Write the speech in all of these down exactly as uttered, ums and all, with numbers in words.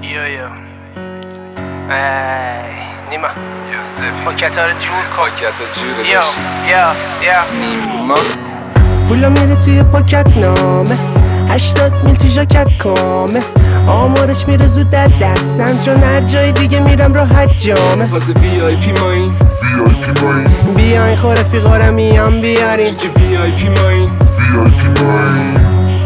یا یا ای نیما پاکت ها رو جور کن. پاکت ها جوره یا باشی یا یا نیما پولا میره توی پاکت نامه هشتاد میل تو ژاکت کامه آمارش میره زود در دستم چون هر جای دیگه میرم راحت جامه واسه وی آی پی ماین وی آی پی ماین بیاین خور رفیقا رو میام بیارین که وی آی پی ماین وی آی پی ماین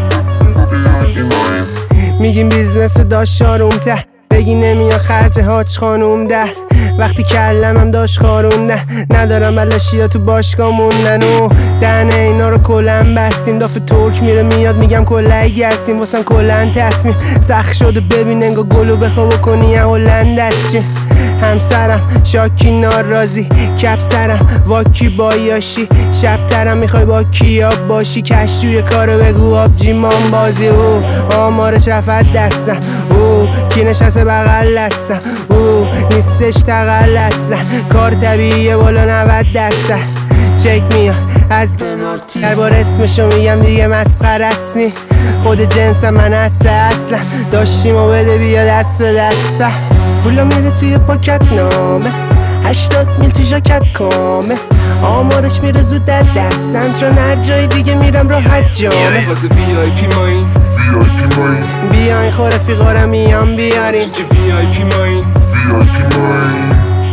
میگیم بیزنس داشت شارومته بگی نمیاد خرج حاج خانوم ده وقتی کلمم داشت خارونده ندارم بلشی ها تو باشگاه موندن و دهنه اینا رو کلن بستیم دافه ترک میره میاد میگم کلای گرسیم واسم کلن تصمیم سخت شده ببین انگا گلو بخوا بکنی یه هلند دستشیم همسرم شاکی ناراضی کپ سرم واکی بایاشی شب ترم میخوای با کیا باشی کش توی کارو بگو آبجی مان بازی او آمارش رفت دستم او کی نشسته بغل دستم او نیستش تقل اصلا کار طبیعیه بالا نود درصد چک میاد از در بار اسمشو میگم دیگه مسخره استنی خود جنسم من هسته اصلا داشتیم و بده بیا دست به دست به پولا میره توی پاکت نامه هشتاد میل تو ژاکت کامه آمارش میره زود در دستم چون هر جای دیگه میرم راحت جامه واسه وی آی پی ماین وی آی پی ماین بیاین خور رفیقا رو میام بیارین که وی آی پی ماین وی آی پی ماین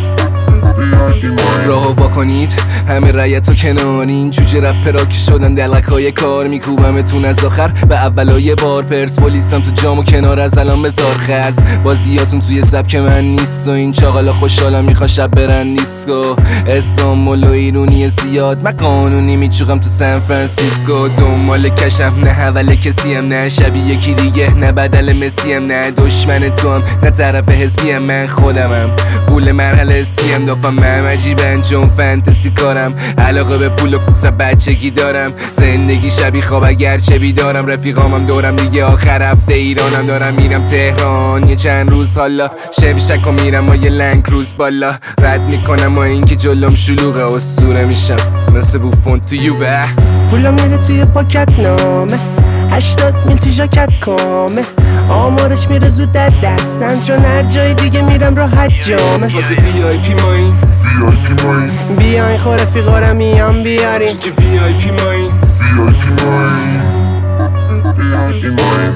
راهو با کنید همه رایت و کنارین جوجه رپرا که شدن دلک های کار میکوبمتون از آخر به اولای بار پرس پلیسم تو جام و کنار از الان بزار خز بازیاتون توی سبک من نیست و این چاقالا خوشحالم میخوا شب برن دیسکو استانبول و ایرونی زیاد من قانونی میچوقم تو سان فرانسیسکو دنبال کشم نه حول کسیم نه شبیه یکی دیگه نه بدل مسیم نه دشمن تو هم نه طرف حزبیم من خودمم پول مرحله سیم دافم من عجیبن چون فانتزی کارم علاقه به پول و قصه بچگی دارم زندگی شبیه خواب اگرچه بیدارم رفیقامم دورم دیگه آخر هفته ایرانم دارم میرم تهران یه چند روز حالا شبی شک و میرم و یه لنگ روز بالا رد میکنم و اینکه جلوم شلوغه اسطوره میشم مثل بوفون تو یوبه پولا میره توی پاکت نامه هشتاد میل تو ژاکت کامه آمارش میره زود در دستم چون هر جای دیگه میرم راحت جامه واسه وی آی پی ماین وی آی پی ماین بیاین خور رفیقا رو میام بیارین که وی آی پی ماین وی آی پی ماین وی آی پی ماین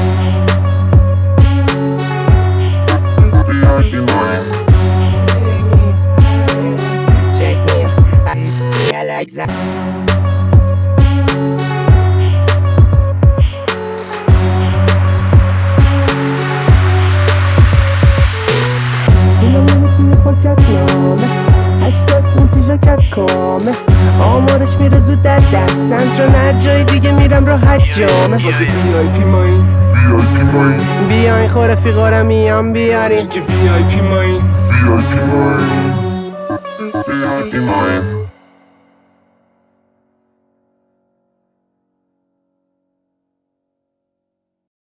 وی آی پی ماین Check me out, I see I like that. کامه آمارش میره زود در دستم چون هر جای دیگه میرم راحت جامه واسه وی آی پی ماین وی آی پی ماین بیاین خور رفیقا رو میام بیارین که وی آی پی ماین وی آی پی ماین وی آی پی ماین